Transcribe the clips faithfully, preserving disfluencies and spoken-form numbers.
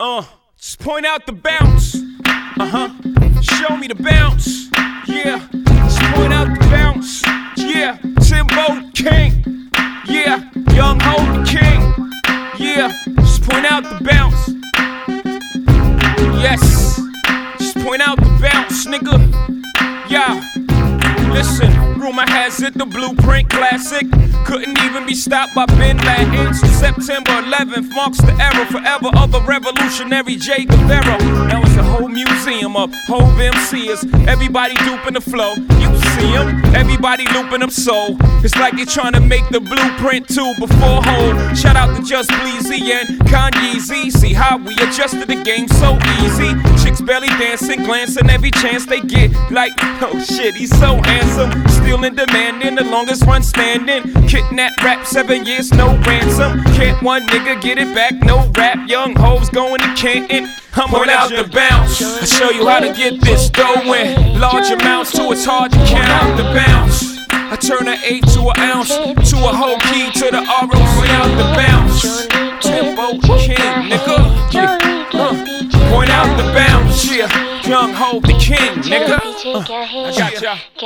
Uh, just point out the bounce. Uh-huh. Show me the bounce. Yeah. Just point out the bounce. Yeah. Timbo King. Yeah. Young Ho King. Yeah. Just point out the bounce. Yes. Just point out the bounce, nigga. Yeah. Listen, rumor has it the Blueprint classic couldn't even be stopped by Bin Laden. September eleventh marks the era forever of the revolutionary Che Guevara. Now it's a whole museum of Hove M Cs. Everybody duping the flow. You see them, everybody looping them so. It's like they're trying to make the Blueprint two before Hove. Shout out to Just Bleezy and Kanye Z. See how we adjusted the game so easy. Chicks belly dancing, glancing every chance they get. Like, oh shit, he's so handsome. Still in demand, in the longest run standing. Kidnap rap, seven years, no ransom. Can't one nigga get it back, no rap. Young hoes going to Canton. I'm point out the bounce. I show you how to get this dough in large amounts till it's hard to count out the bounce. I turn an eight to an ounce, to a whole key to the R O. Point out the bounce. Timbo King, nigga. Yeah. Uh. Point out the bounce. Yeah. Young Ho the King, nigga. Uh. I got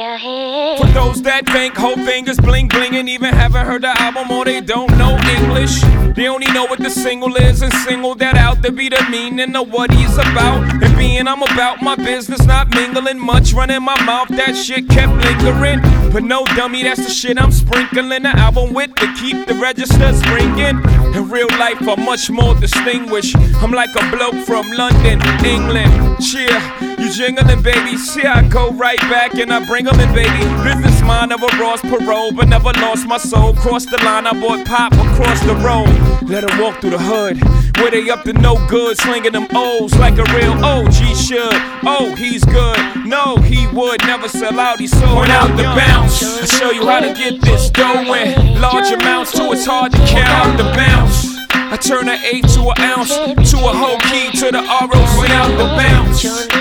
ya. For those that think whole thing is bling bling and even haven't heard the album or they don't know English, they only know what the single is and single that out to be the meaning of what he's about. And being I'm about my business, not mingling much, running my mouth, that shit kept lingering. But no dummy, that's the shit I'm sprinkling the album with to keep the registers ringing. In real life, I'm much more distinguished. I'm like a bloke from London, England. Cheer, you jingling, baby. See, I go right back and I bring 'em in, baby. Business mind of a Ross Perot, but never lost my soul. Crossed the line, I bought pop across the road. Let 'em walk through the hood, where they up to no good, slinging them O's like a real O G should. Oh, he's good. No, he would never sell out. He sold point out the bounce. I show you how to get this dough in large amounts till it's hard to count out the bounce. I turn an eight to an ounce, to a whole key to the R O. Point out the bounce.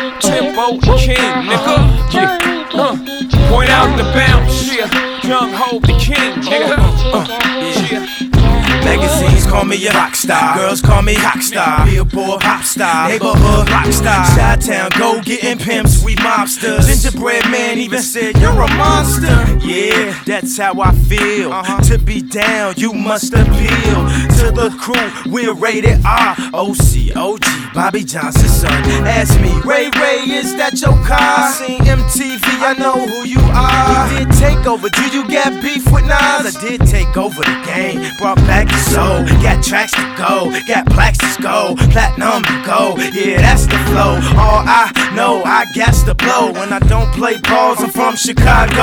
Timbo King, nigga. Yeah. Uh. Point out the bounce. Yeah. Young Ho the King, nigga. Uh. Yeah. Magazines call me a rock star, girls call me rock star, Billboard pop star, neighborhood rock star, Chi-Town go getting pimps, we mobsters. Gingerbread man even said you're a monster. Yeah, that's how I feel. Uh-huh. To be down, you must appeal to the crew. We're rated R, O C, O G, Bobby Johnson's son. Ask me, Ray Ray, is that your car? I seen M T V, I know who you are. You did take over, do you got beef with Nas? I did take over the game, brought back the soul. Got tracks to go, got plaques to go, platinum to go. Yeah, that's the flow. All I know, I got to blow. When I don't play balls, I'm from Chicago.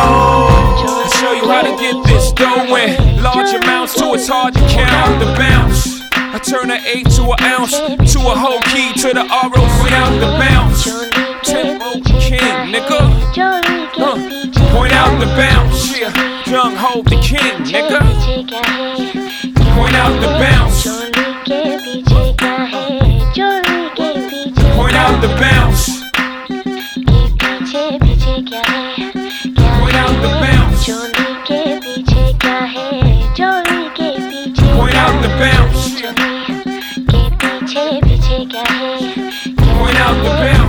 I show you how to get this dough in large amounts till it's hard to count out the bounce. I turn an eight to an ounce, to a whole key to the R O. Point out the bounce. Timbo King, nigga. Uh. Point out the bounce. Yeah. Young Ho the King, nigga. Point out the bounce. Point out the bounce. Point out the bounce. Point out the bounce. Point out the bounce.